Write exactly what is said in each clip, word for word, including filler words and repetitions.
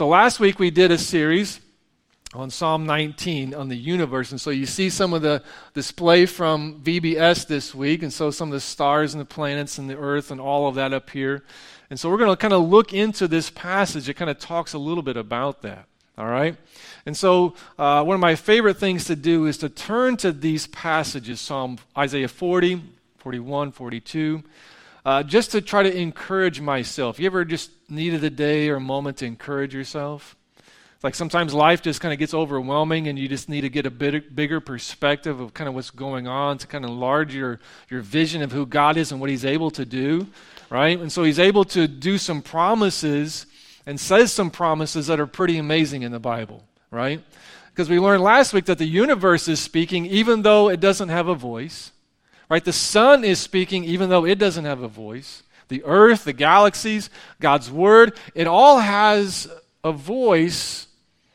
So last week we did a series on Psalm nineteen on the universe, and so you see some of the display from V B S this week, and so some of the stars and the planets and the earth and all of that up here. And so we're going to kind of look into this passage. It kind of talks a little bit about that, all right? And so uh, one of my favorite things to do is to turn to these passages, Psalm Isaiah forty, forty-one, forty-two, uh, just to try to encourage myself. You ever just needed a day or a moment to encourage yourself? Like sometimes life just kind of gets overwhelming and you just need to get a bit bigger perspective of kind of what's going on to kind of enlarge your, your vision of who God is and what He's able to do, right? And so He's able to do some promises and says some promises that are pretty amazing in the Bible, right? Because we learned last week that the universe is speaking even though it doesn't have a voice, right? The sun is speaking even though it doesn't have a voice. The earth, the galaxies, God's Word, it all has a voice.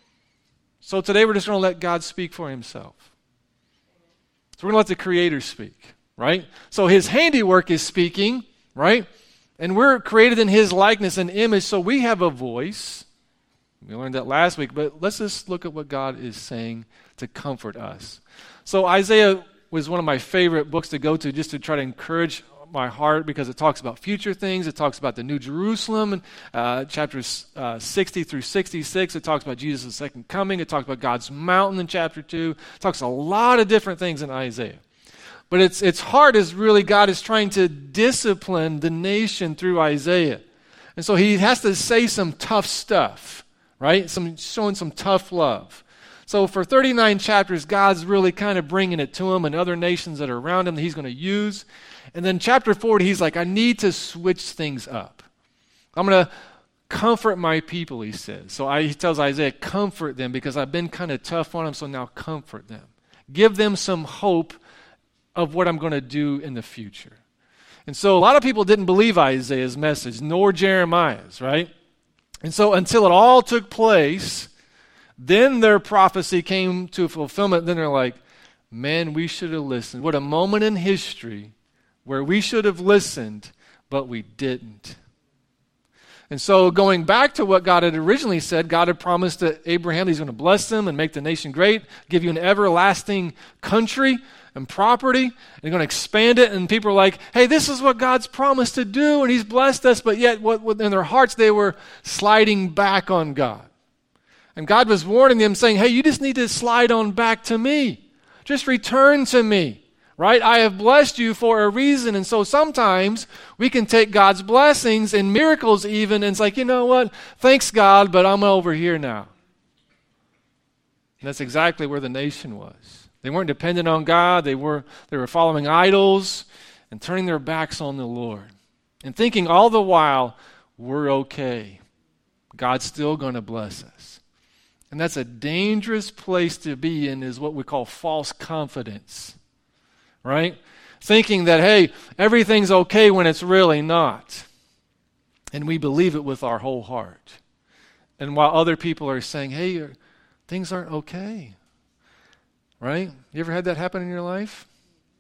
So today we're just going to let God speak for Himself. So we're going to let the Creator speak, right? So His handiwork is speaking, right? And we're created in His likeness and image, so we have a voice. We learned that last week, but let's just look at what God is saying to comfort us. So Isaiah was one of my favorite books to go to just to try to encourage my heart because it talks about future things. It talks about the New Jerusalem, uh, chapters uh, sixty through sixty-six. It talks about Jesus' second coming. It talks about God's mountain in chapter two. It talks a lot of different things in Isaiah. But its its heart is really God is trying to discipline the nation through Isaiah. And so He has to say some tough stuff, right? Some showing some tough love. So for thirty-nine chapters, God's really kind of bringing it to him and other nations that are around him that He's going to use. And then chapter forty, He's like, I need to switch things up. I'm going to comfort my people, He says. So I, He tells Isaiah, comfort them because I've been kind of tough on them, so now comfort them. Give them some hope of what I'm going to do in the future. And so a lot of people didn't believe Isaiah's message, nor Jeremiah's, right? And so until it all took place, then their prophecy came to fulfillment. Then they're like, man, we should have listened. What a moment in history where we should have listened, but we didn't. And so going back to what God had originally said, God had promised to Abraham He's going to bless them and make the nation great, give you an everlasting country and property, and He's going to expand it. And people are like, hey, this is what God's promised to do, and He's blessed us, but yet what, what, in their hearts they were sliding back on God. And God was warning them, saying, hey, you just need to slide on back to me. Just return to me. Right? I have blessed you for a reason. And so sometimes we can take God's blessings and miracles even, and it's like, you know what? Thanks, God, but I'm over here now. And that's exactly where the nation was. They weren't dependent on God. They were, they were following idols and turning their backs on the Lord and thinking all the while, we're okay. God's still going to bless us. And that's a dangerous place to be in, is what we call false confidence. Right? Thinking that, hey, everything's okay when it's really not. And we believe it with our whole heart. And while other people are saying, hey, things aren't okay. Right? You ever had that happen in your life?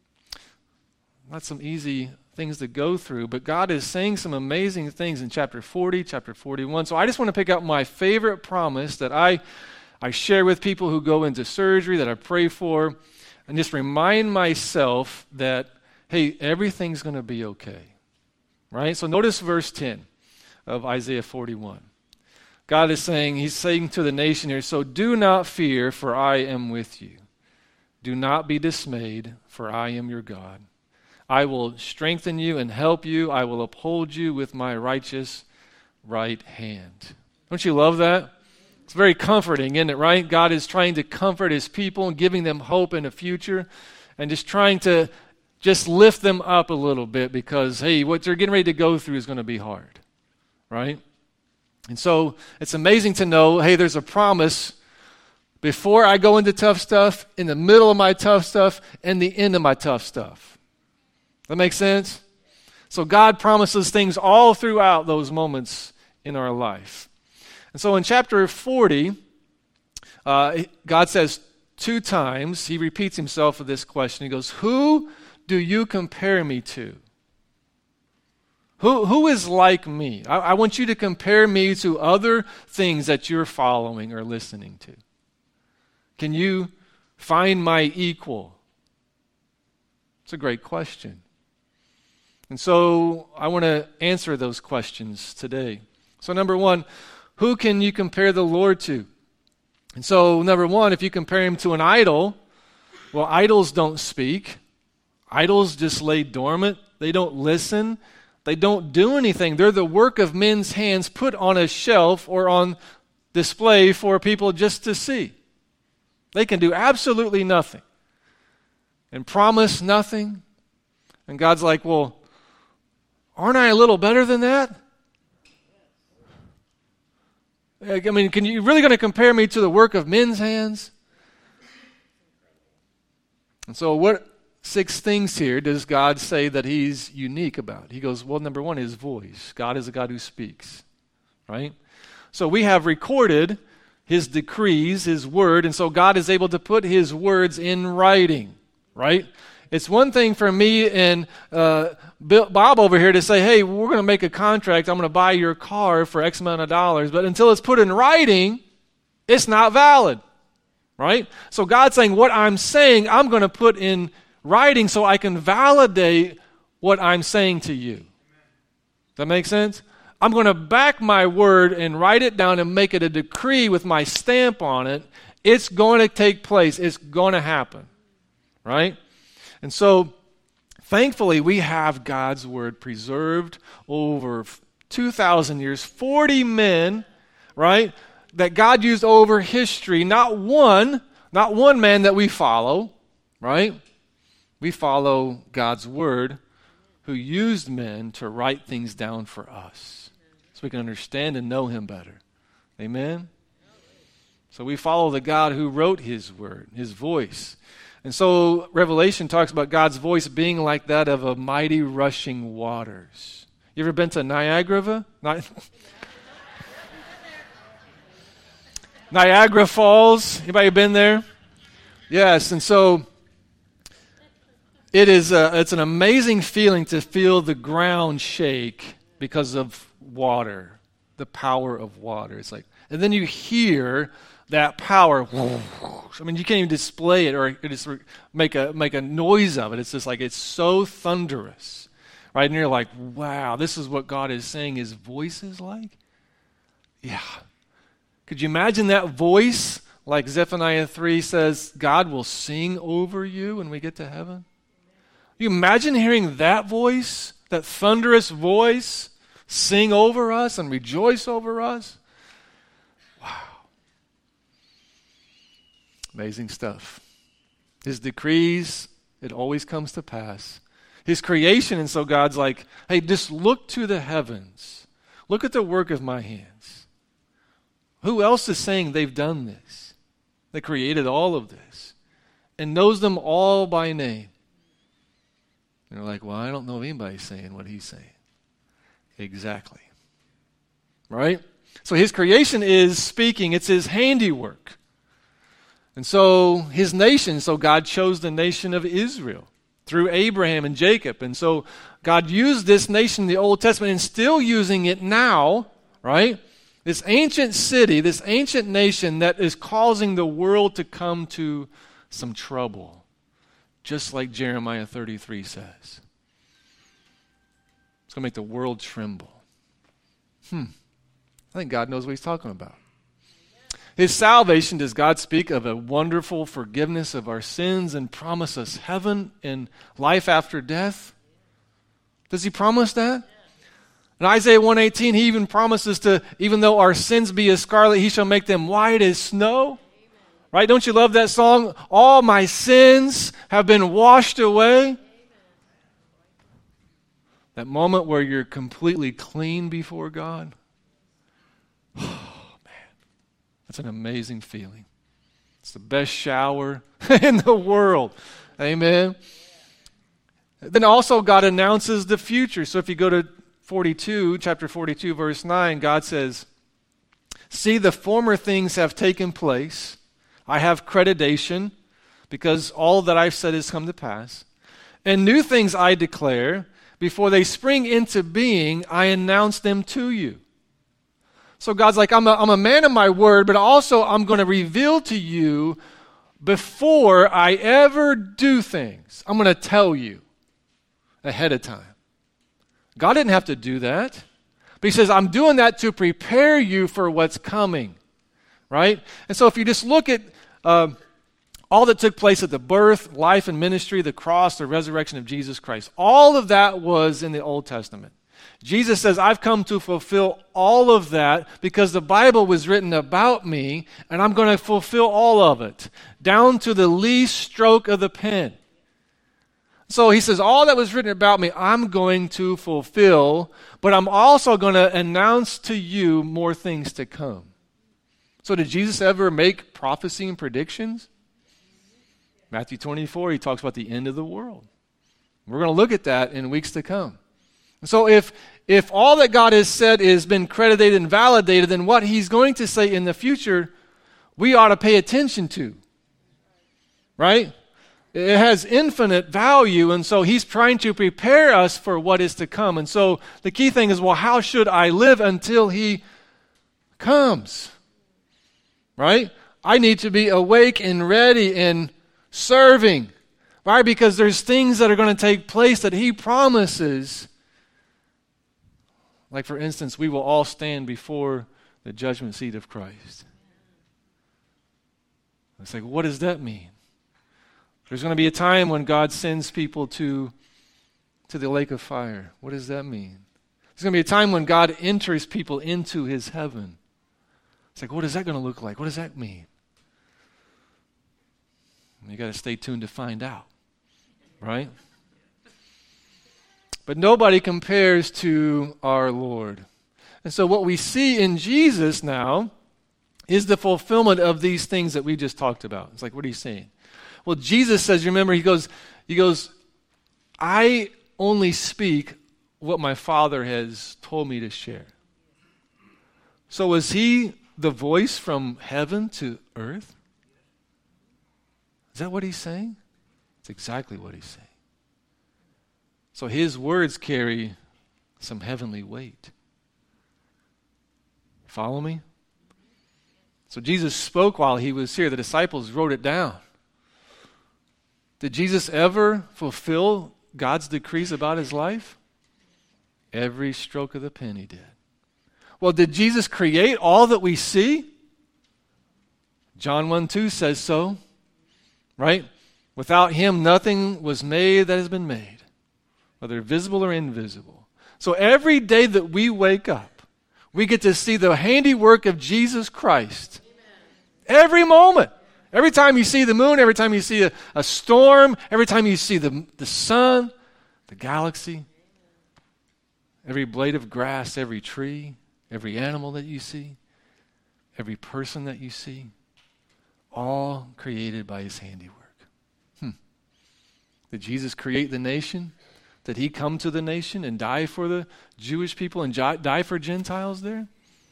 Not some easy things to go through, but God is saying some amazing things in chapter forty, chapter forty-one. So I just want to pick out my favorite promise that I, I share with people who go into surgery, that I pray for, and just remind myself that, hey, everything's going to be okay, right? So notice verse ten of Isaiah forty-one. God is saying, He's saying to the nation here, so do not fear, for I am with you. Do not be dismayed, for I am your God. I will strengthen you and help you. I will uphold you with my righteous right hand. Don't you love that? It's very comforting, isn't it, right? God is trying to comfort His people and giving them hope in the future and just trying to just lift them up a little bit because, hey, what they're getting ready to go through is going to be hard, right? And so it's amazing to know, hey, there's a promise before I go into tough stuff, in the middle of my tough stuff, and the end of my tough stuff. That makes sense? So God promises things all throughout those moments in our life. And so in chapter forty, uh, God says two times, He repeats Himself with this question. He goes, who do you compare me to? Who, who is like me? I, I want you to compare me to other things that you're following or listening to. Can you find my equal? It's a great question. And so I want to answer those questions today. So number one, who can you compare the Lord to? And so number one, if you compare him to an idol, well, idols don't speak. Idols just lay dormant. They don't listen. They don't do anything. They're the work of men's hands put on a shelf or on display for people just to see. They can do absolutely nothing and promise nothing. And God's like, well, aren't I a little better than that? I mean, can you really going to compare me to the work of men's hands? And so what six things here does God say that he's unique about? He goes, well, number one, his voice. God is a God who speaks, right? So we have recorded his decrees, his word, and so God is able to put his words in writing, right? It's one thing for me and uh, Bob over here to say, hey, we're going to make a contract. I'm going to buy your car for X amount of dollars. But until it's put in writing, it's not valid, right? So God's saying, what I'm saying, I'm going to put in writing so I can validate what I'm saying to you. Does that make sense? I'm going to back my word and write it down and make it a decree with my stamp on it. It's going to take place. It's going to happen, right? And so, thankfully, we have God's word preserved over two thousand years, forty men, right, that God used over history. Not one, not one man that we follow, right? We follow God's word who used men to write things down for us so we can understand and know him better. Amen? So we follow the God who wrote his word, his voice. And so Revelation talks about God's voice being like that of a mighty rushing waters. You ever been to Niagara? Ni- Niagara Falls? Anybody been there? Yes, and so it is a, it's an amazing feeling to feel the ground shake because of water, the power of water. It's like, and then you hear that power. I mean, you can't even display it or just make a make a noise of it. It's just like it's so thunderous, right? And you're like, wow, this is what God is saying his voice is like? Yeah. Could you imagine that voice? Like Zephaniah three says, God will sing over you when we get to heaven. You imagine hearing that voice, that thunderous voice, sing over us and rejoice over us? Wow. Amazing stuff. His decrees, it always comes to pass. His creation, and so God's like, hey, just look to the heavens. Look at the work of my hands. Who else is saying they've done this? They created all of this and knows them all by name. And they're like, well, I don't know if anybody's saying what he's saying. Exactly. Right? So his creation is speaking. It's his handiwork. And so his nation, so God chose the nation of Israel through Abraham and Jacob. And so God used this nation in the Old Testament and still using it now, right? This ancient city, this ancient nation that is causing the world to come to some trouble, just like Jeremiah thirty-three says. It's going to make the world tremble. Hmm. I think God knows what he's talking about. His salvation, does God speak of a wonderful forgiveness of our sins and promise us heaven and life after death? Does he promise that? In Isaiah one eighteen, he even promises to, even though our sins be as scarlet, he shall make them white as snow. Right? Don't you love that song? All my sins have been washed away. That moment where you're completely clean before God. Oh, man. That's an amazing feeling. It's the best shower in the world. Amen. Then also God announces the future. So if you go to forty-two, chapter forty-two, verse nine, God says, see, the former things have taken place. I have accreditation because all that I've said has come to pass. And new things I declare, before they spring into being, I announce them to you. So God's like, I'm a, I'm a man of my word, but also I'm going to reveal to you before I ever do things. I'm going to tell you ahead of time. God didn't have to do that. But he says, I'm doing that to prepare you for what's coming. Right? And so if you just look at uh, all that took place at the birth, life, and ministry, the cross, the resurrection of Jesus Christ, all of that was in the Old Testament. Jesus says, I've come to fulfill all of that because the Bible was written about me, and I'm going to fulfill all of it, down to the least stroke of the pen. So he says, all that was written about me, I'm going to fulfill, but I'm also going to announce to you more things to come. So did Jesus ever make prophecy and predictions? Matthew twenty-four, he talks about the end of the world. We're going to look at that in weeks to come. So if if all that God has said has been credited and validated, then what he's going to say in the future, we ought to pay attention to. Right? It has infinite value, and so he's trying to prepare us for what is to come. And so the key thing is, well, how should I live until he comes? Right? I need to be awake and ready and serving. Why? Because there's things that are going to take place that he promises. Like, for instance, we will all stand before the judgment seat of Christ. It's like, what does that mean? There's going to be a time when God sends people to, to the lake of fire. What does that mean? There's going to be a time when God enters people into his heaven. It's like, what is that going to look like? What does that mean? You got to stay tuned to find out, right? But nobody compares to our Lord. And so what we see in Jesus now is the fulfillment of these things that we just talked about. It's like, what are you saying? Well, Jesus says, remember, he goes, he goes, I only speak what my Father has told me to share. So is he the voice from heaven to earth? Is that what he's saying? It's exactly what he's saying. So his words carry some heavenly weight. Follow me? So Jesus spoke while he was here. The disciples wrote it down. Did Jesus ever fulfill God's decrees about his life? Every stroke of the pen he did. Well, did Jesus create all that we see? John one two says so, right? Without him, nothing was made that has been made, whether visible or invisible. So every day that we wake up, we get to see the handiwork of Jesus Christ. Amen. Every moment. Every time you see the moon, every time you see a, a storm, every time you see the, the sun, the galaxy, every blade of grass, every tree, every animal that you see, every person that you see, all created by his handiwork. Hmm. Did Jesus create the nation? Did he come to the nation and die for the Jewish people and die for Gentiles there?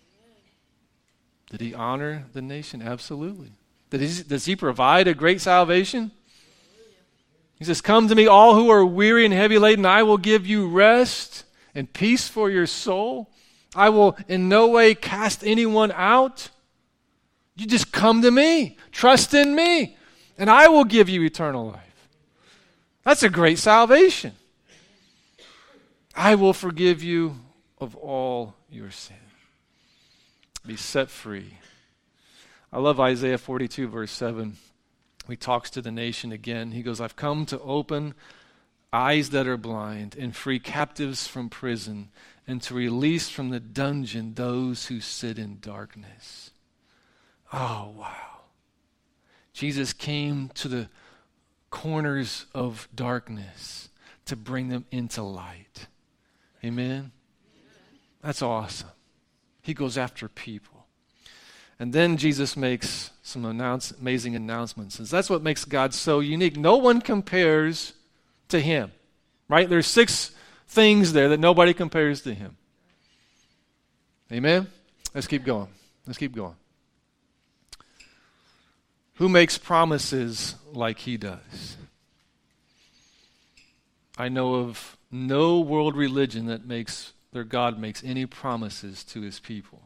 Did he honor the nation? Absolutely. Does he provide a great salvation? He says, come to me all who are weary and heavy laden, I will give you rest and peace for your soul. I will in no way cast anyone out. You just come to me, trust in me, and I will give you eternal life. That's a great salvation. I will forgive you of all your sin. Be set free. I love Isaiah forty-two, verse seven. He talks to the nation again. He goes, I've come to open eyes that are blind and free captives from prison and to release from the dungeon those who sit in darkness. Oh, wow. Jesus came to the corners of darkness to bring them into light. Amen? That's awesome. He goes after people. And then Jesus makes some announce, amazing announcements. And that's what makes God so unique. No one compares to him, right? There's six things there that nobody compares to him. Amen? Let's keep going. Let's keep going. Who makes promises like he does? I know of no world religion that makes their God makes any promises to his people.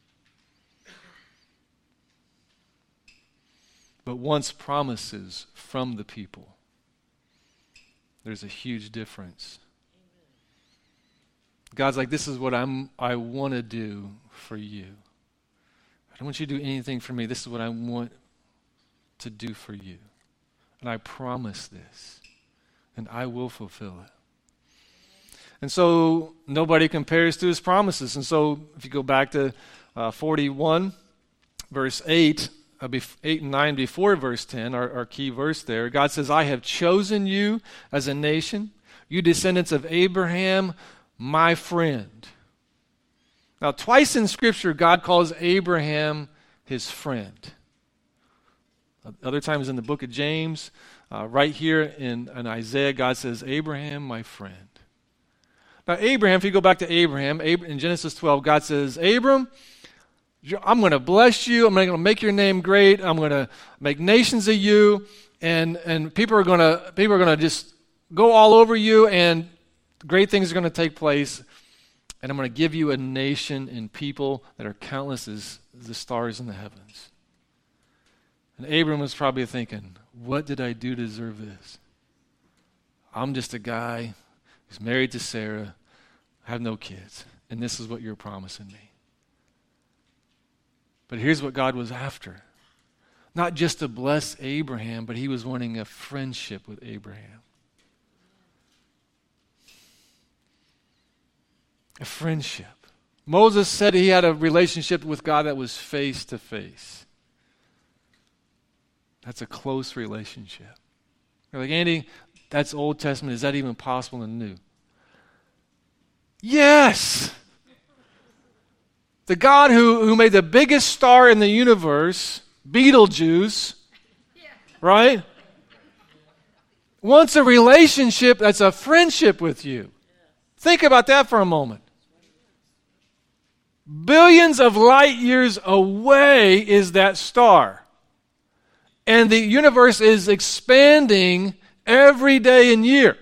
But once promises from the people, there's a huge difference. God's like, this is what I'm, I want to do for you. I don't want you to do anything for me. This is what I want to do for you. And I promise this. And I will fulfill it. And so nobody compares to his promises. And so if you go back to uh, forty-one, verse eight, uh, bef- eight and nine before verse ten, our, our key verse there, God says, I have chosen you as a nation, you descendants of Abraham, my friend. Now, twice in Scripture, God calls Abraham his friend. Other times in the book of James, uh, right here in, in Isaiah, God says, Abraham, my friend. Now, Abraham, if you go back to Abraham, in Genesis twelve, God says, Abram, I'm going to bless you. I'm going to make your name great. I'm going to make nations of you, and and people are going to people are going to just go all over you, and great things are going to take place. And I'm going to give you a nation and people that are countless as the stars in the heavens. And Abram was probably thinking, what did I do to deserve this? I'm just a guy who's married to Sarah, have no kids, and this is what you're promising me. But here's what God was after. Not just to bless Abraham, but he was wanting a friendship with Abraham. A friendship. Moses said he had a relationship with God that was face to face. That's a close relationship. You're like, Andy, that's Old Testament. Is that even possible in the New? Yes! The God who, who made the biggest star in the universe, Beetlejuice, right? Wants a relationship that's a friendship with you. Think about that for a moment. Billions of light years away is that star. And the universe is expanding every day and year.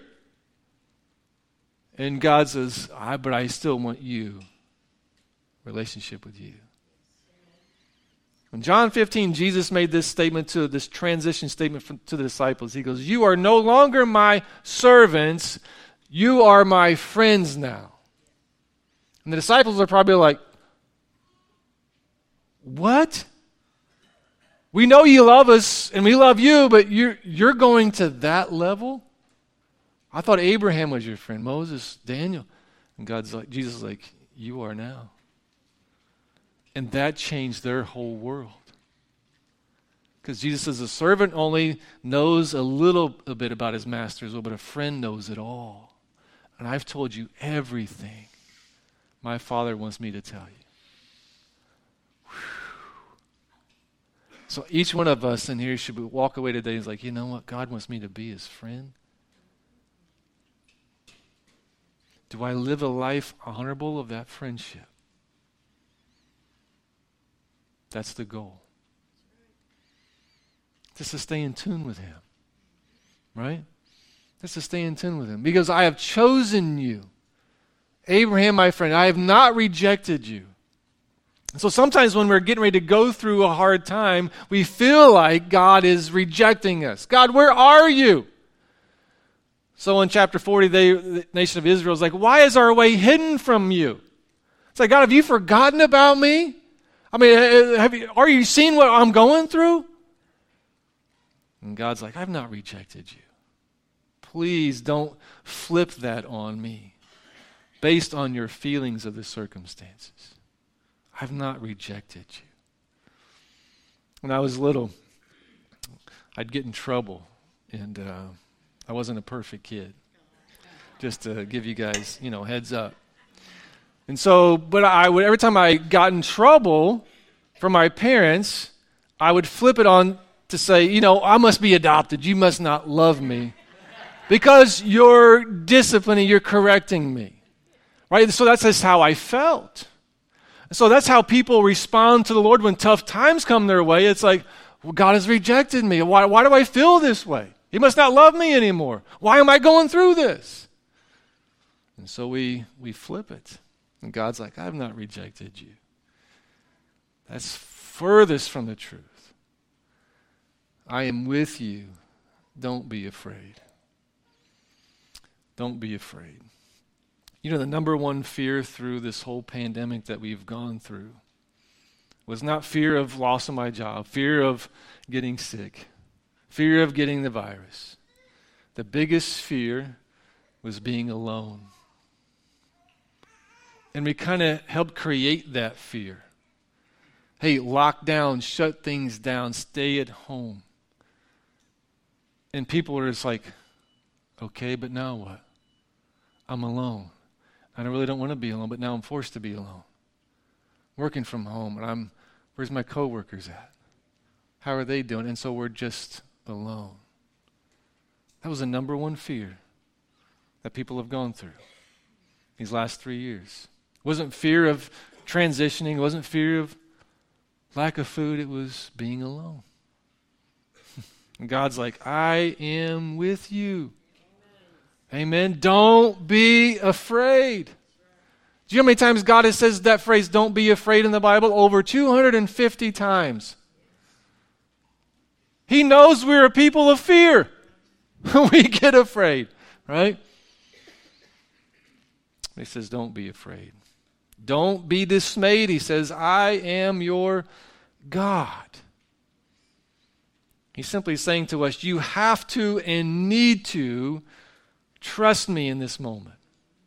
And God says, I, but I still want you. Relationship with you. In John fifteen, Jesus made this statement to this transition statement from, to the disciples. He goes, you are no longer my servants. You are my friends now. And the disciples are probably like, what? We know you love us and we love you, but you're, you're going to that level? I thought Abraham was your friend, Moses, Daniel. And God's like, Jesus is like, you are now. And that changed their whole world. Because Jesus says a servant only knows a little a bit about his master as well, but a friend knows it all. And I've told you everything my Father wants me to tell you. So each one of us in here should walk away today and is like, you know what? God wants me to be his friend. Do I live a life honorable of that friendship? That's the goal. Just to stay in tune with him. Right? Just to stay in tune with him. Because I have chosen you. Abraham, my friend, I have not rejected you. So sometimes when we're getting ready to go through a hard time, we feel like God is rejecting us. God, where are you? So in chapter forty, they, the nation of Israel is like, why is our way hidden from you? It's like, God, have you forgotten about me? I mean, have you, are you seeing what I'm going through? And God's like, I've not rejected you. Please don't flip that on me based on your feelings of the circumstances. I've not rejected you. When I was little, I'd get in trouble, and uh, I wasn't a perfect kid. Just to give you guys, you know, heads up. And so, but I would, every time I got in trouble from my parents, I would flip it on to say, you know, I must be adopted. You must not love me because you're disciplining, you're correcting me. Right? So that's just how I felt. So that's how people respond to the Lord when tough times come their way. It's like, well, God has rejected me. Why, why do I feel this way? He must not love me anymore. Why am I going through this? And so we, we flip it. And God's like, I have not rejected you. That's furthest from the truth. I am with you. Don't be afraid. Don't be afraid. You know, the number one fear through this whole pandemic that we've gone through was not fear of loss of my job, fear of getting sick, fear of getting the virus. The biggest fear was being alone. And we kind of helped create that fear. Hey, lock down, shut things down, stay at home. And people are just like, okay, but now what? I'm alone. I really don't want to be alone, but now I'm forced to be alone. Working from home, and I'm, where's my coworkers at? How are they doing? And so we're just alone. That was the number one fear that people have gone through these last three years. It wasn't fear of transitioning. It wasn't fear of lack of food. It was being alone. And God's like, I am with you. Amen. Don't be afraid. Do you know how many times God has says that phrase, don't be afraid, in the Bible? Over two hundred fifty times. He knows we're a people of fear. We get afraid, right? He says, don't be afraid. Don't be dismayed. He says, I am your God. He's simply saying to us, you have to and need to trust me in this moment.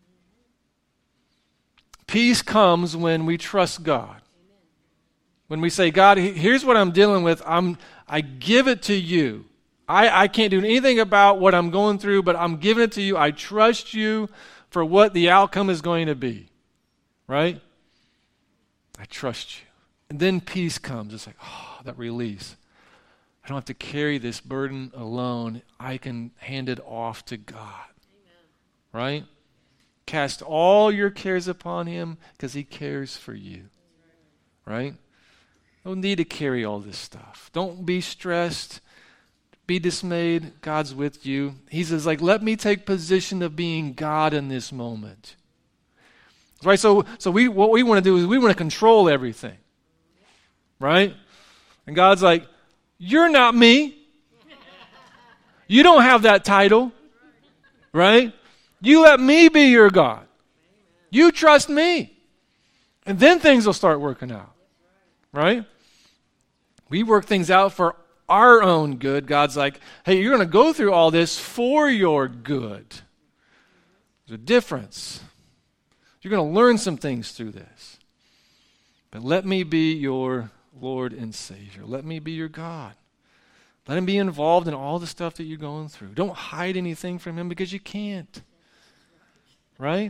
Peace comes when we trust God. When we say, God, here's what I'm dealing with. I'm, I give it to you. I, I can't do anything about what I'm going through, but I'm giving it to you. I trust you for what the outcome is going to be. Right? I trust you. And then peace comes. It's like, oh, that release. I don't have to carry this burden alone. I can hand it off to God. Amen. Right? Cast all your cares upon him because he cares for you. Right? Don't need to carry all this stuff. Don't be stressed. Be dismayed. God's with you. He says, like, let me take position of being God in this moment. Right? So, so we what we want to do is we want to control everything. Right? And God's like, you're not me. You don't have that title. Right? You let me be your God. You trust me. And then things will start working out. Right? We work things out for our own good. God's like, hey, you're going to go through all this for your good. There's a difference. You're going to learn some things through this. But let me be your Lord and Savior. Let me be your God. Let him be involved in all the stuff that you're going through. Don't hide anything from him because you can't. Right?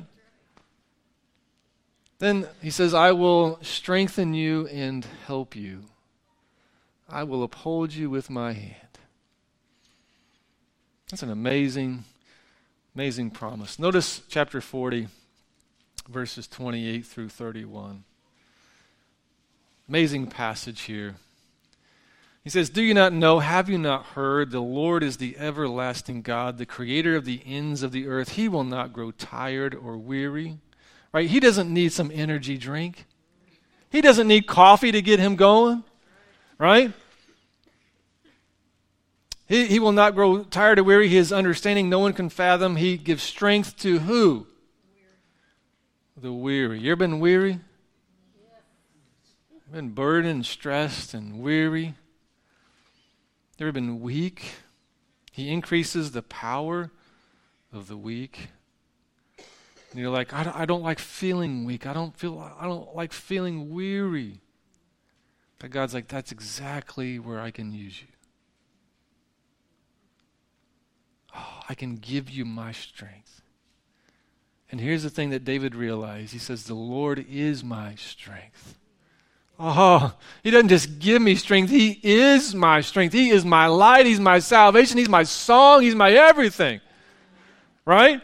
Then he says, I will strengthen you and help you. I will uphold you with my hand. That's an amazing, amazing promise. Notice chapter forty, verses twenty-eight through thirty-one. Amazing passage here. He says, do you not know, have you not heard, the Lord is the everlasting God, the creator of the ends of the earth. He will not grow tired or weary. Right? He doesn't need some energy drink. He doesn't need coffee to get him going. Right? He, he will not grow tired or weary. His understanding no one can fathom. He gives strength to who? The weary. You ever been weary? Been burdened, stressed, and weary? You ever been weak? He increases the power of the weak. And you're like, I don't, I don't like feeling weak. I don't feel. I don't like feeling weary. But God's like, that's exactly where I can use you. Oh, I can give you my strength. And here's the thing that David realized. He says, the Lord is my strength. Oh, he doesn't just give me strength. He is my strength. He is my light. He's my salvation. He's my song. He's my everything. Right?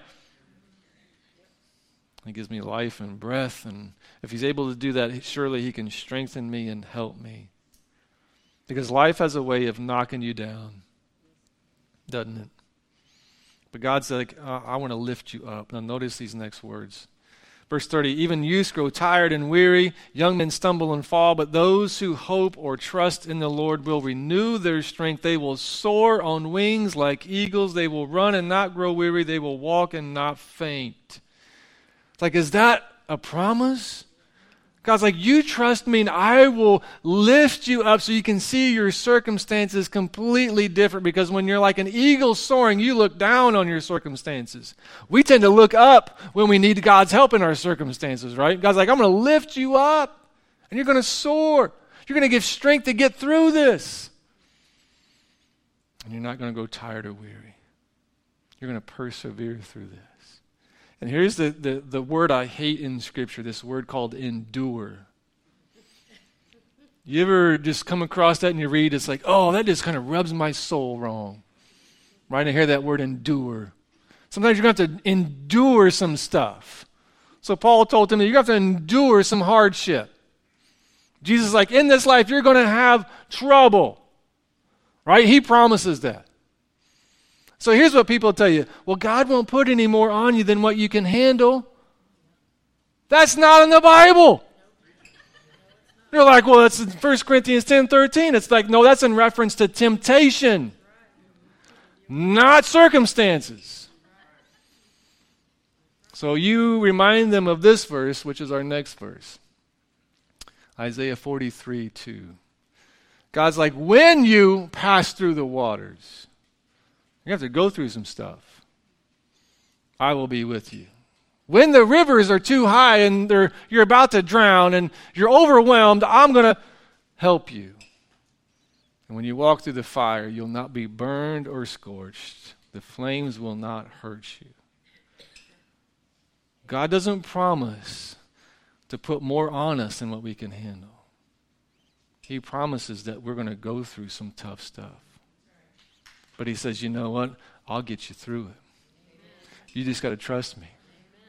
He gives me life and breath. And if he's able to do that, surely he can strengthen me and help me. Because life has a way of knocking you down, doesn't it? But God's like, uh, I want to lift you up. Now notice these next words. Verse thirty, even youths grow tired and weary, young men stumble and fall, but those who hope or trust in the Lord will renew their strength. They will soar on wings like eagles. They will run and not grow weary. They will walk and not faint. It's like, is that a promise? God's like, you trust me and I will lift you up so you can see your circumstances completely different, because when you're like an eagle soaring, you look down on your circumstances. We tend to look up when we need God's help in our circumstances, right? God's like, I'm going to lift you up and you're going to soar. You're going to get strength to get through this. And you're not going to go tired or weary. You're going to persevere through this. And here's the, the, the word I hate in Scripture, this word called endure. You ever just come across that and you read, it's like, oh, that just kind of rubs my soul wrong. Right? I hear that word endure. Sometimes you're going to have to endure some stuff. So Paul told Timothy, you're going to have to endure some hardship. Jesus is like, in this life, you're going to have trouble. Right? He promises that. So here's what people tell you. Well, God won't put any more on you than what you can handle. That's not in the Bible. They're like, well, that's in First Corinthians ten thirteen. It's like, no, that's in reference to temptation, not circumstances. So you remind them of this verse, which is our next verse. Isaiah forty-three two. God's like, when you pass through the waters, you have to go through some stuff, I will be with you. When the rivers are too high and they're, you're about to drown and you're overwhelmed, I'm going to help you. And when you walk through the fire, you'll not be burned or scorched. The flames will not hurt you. God doesn't promise to put more on us than what we can handle. He promises that we're going to go through some tough stuff. But he says, you know what? I'll get you through it. Amen. You just got to trust me. Amen.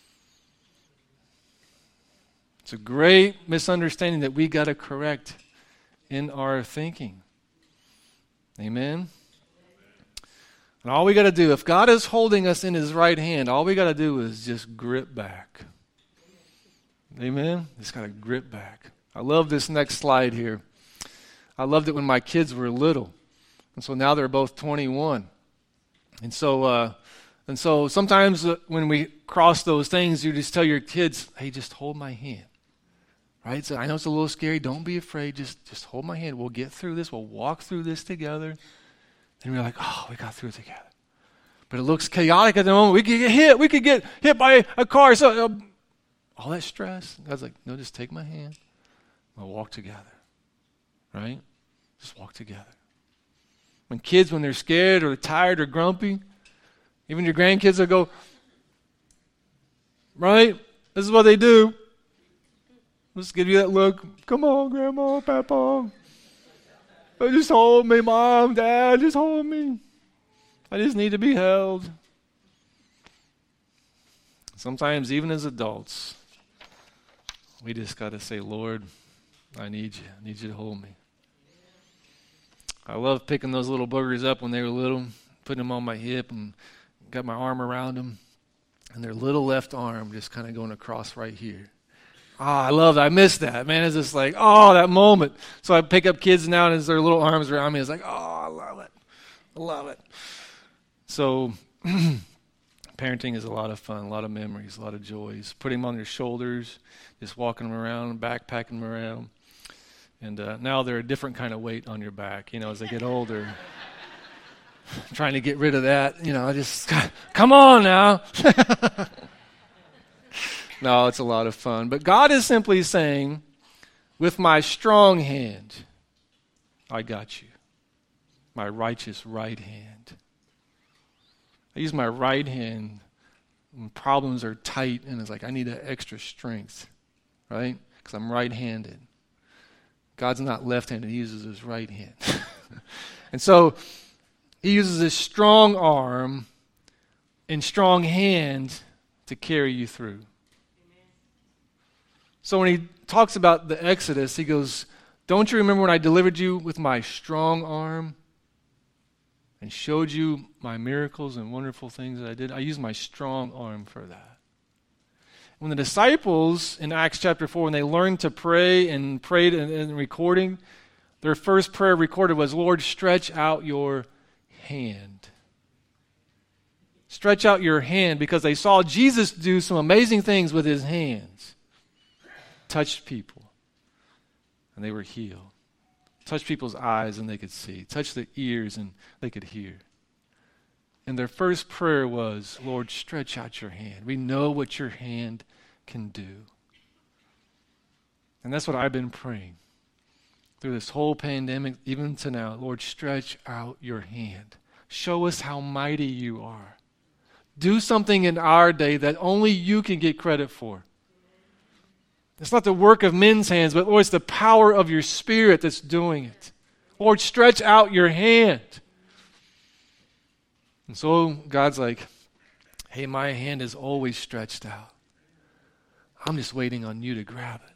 It's a great misunderstanding that we got to correct in our thinking. Amen? And all we got to do, if God is holding us in his right hand, all we got to do is just grip back. Amen? Just got to grip back. I love this next slide here. I loved it when my kids were little. And so now they're both twenty-one. And so uh, and so sometimes uh, when we cross those things, you just tell your kids, hey, just hold my hand. Right? So I know it's a little scary. Don't be afraid. Just, just hold my hand. We'll get through this. We'll walk through this together. And we're like, oh, we got through it together. But it looks chaotic at the moment. We could get hit. We could get hit by a car. So uh, all that stress. God's like, no, just take my hand. We'll walk together. Right? Just walk together. When kids, when they're scared or tired or grumpy, even your grandkids will go, right? This is what they do. Just give you that look. Come on, Grandma, Papa. Just hold me, Mom, Dad. Just hold me. I just need to be held. Sometimes, even as adults, we just got to say, Lord, I need you. I need you to hold me. I love picking those little boogers up when they were little, putting them on my hip and got my arm around them, and their little left arm just kind of going across right here. Ah, oh, I love that. I miss that, man. It's just like, oh, that moment. So I pick up kids now, and as their little arms around me, it's like, oh, I love it. I love it. So parenting is a lot of fun, a lot of memories, a lot of joys. Putting them on your shoulders, just walking them around, backpacking them around. And uh, now they're a different kind of weight on your back, you know, as they get older. Trying to get rid of that, you know, I just, come on now. No, it's a lot of fun. But God is simply saying, with my strong hand, I got you. My righteous right hand. I use my right hand when problems are tight and it's like I need an extra strength, right? Because I'm right-handed. God's not left-handed. He uses his right hand. And so he uses his strong arm and strong hand to carry you through. Amen. So when he talks about the Exodus, he goes, don't you remember when I delivered you with my strong arm? and showed you my miracles and wonderful things that I did. I used my strong arm for that. When the disciples in Acts chapter four, when they learned to pray and prayed in, in recording, their first prayer recorded was, Lord, stretch out your hand. Stretch out your hand, because they saw Jesus do some amazing things with his hands. Touched people, and they were healed. Touched people's eyes, and they could see. Touched their ears, and they could hear. And their first prayer was, Lord, stretch out your hand. We know what your hand can do. And that's what I've been praying through this whole pandemic, even to now. Lord, stretch out your hand. Show us how mighty you are. Do something in our day that only you can get credit for. It's not the work of men's hands, but Lord, it's the power of your Spirit that's doing it. Lord, stretch out your hand. And so God's like, hey, my hand is always stretched out. I'm just waiting on you to grab it.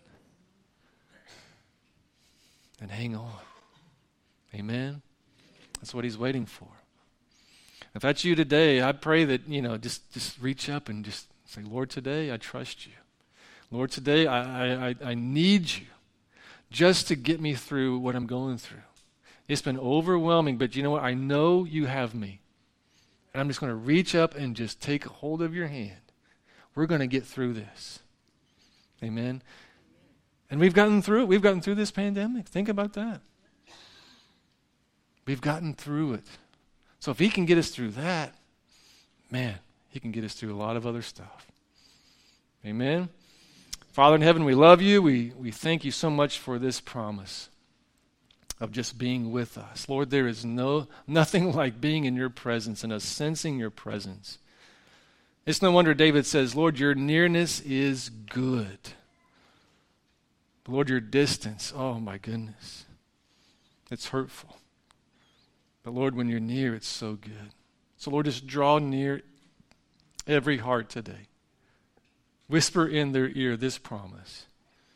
And hang on. Amen? That's what he's waiting for. If that's you today, I pray that, you know, just, just reach up and just say, Lord, today I trust you. Lord, today I, I, I need you just to get me through what I'm going through. It's been overwhelming, but you know what? I know you have me. And I'm just going to reach up and just take a hold of your hand. We're going to get through this. Amen? And we've gotten through it. We've gotten through this pandemic. Think about that. We've gotten through it. So if he can get us through that, man, he can get us through a lot of other stuff. Amen? Father in heaven, we love you. We, we thank you so much for this promise of just being with us. Lord, there is no nothing like being in your presence and us sensing your presence. It's no wonder David says, Lord, your nearness is good. Lord, your distance, oh my goodness, it's hurtful. But Lord, when you're near, it's so good. So Lord, just draw near every heart today. Whisper in their ear this promise.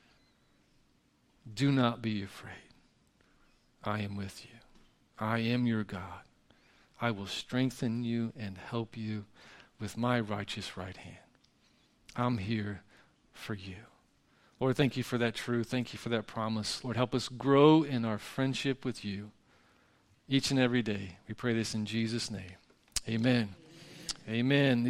Do not be afraid. I am with you. I am your God. I will strengthen you and help you with my righteous right hand. I'm here for you. Lord, thank you for that truth. Thank you for that promise. Lord, help us grow in our friendship with you each and every day. We pray this in Jesus' name. Amen. Amen. Amen.